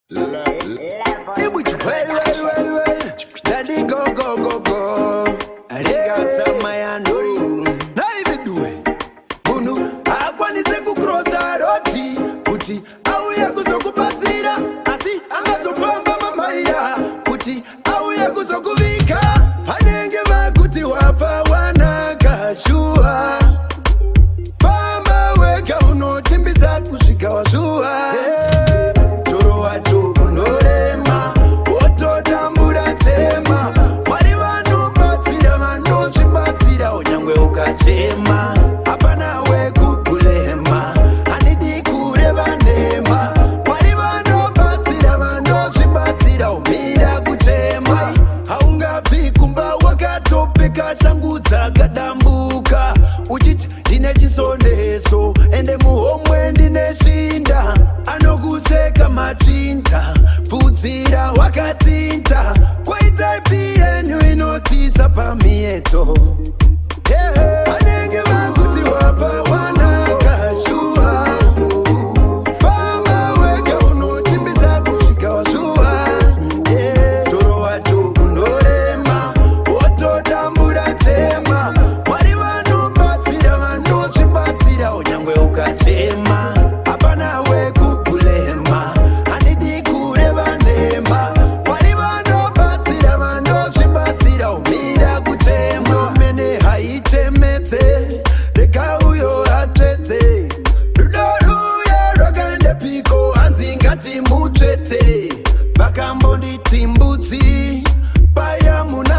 Daddy go. I got some my andori. Bunu akwanise kucrossa roti. Puti auye kuzokupatsira. Asi angatofamba mamaya. Puti auye kuzokuvika. Anenge vakuti wafa wanakashua. Famba weka unochimbidza kusvika washua. Toro wacho kundorema. Ototambura tema. Mwari vanobatsira vanozvibatsira unyangwe ukachema. Apana wekupulema. Handidi kureva nhema. Mwari vanobatsira vanozvibatsira umira kuchema. Haungabvi kumba wakatopfeka shangu dzakadambuka. Uchiti ndine chisondeso ende muhomwe ndine shinda. Anokuseka machinta pfudzira wakatinta. Kwaita ipi yenyu inotisa pamieto. Anenge vakuti wafa wanakashua. Famba wega unochimbidza kusvika washua. Toro wacho kundorema. Ototambura tema. Mwari vanobatsira vanozvibatsira unyangwe ukachema. Apana wekupulema. Handidi kureva nhema. Mwari vanobatsira vanozvibatsira umira kuchema. Mene haichemetse. Rega uyo atsvetse. Rudo ruya rwakaenda piko hanzi ngatimutsvete. Vakambonditi mbudzi. Paya muna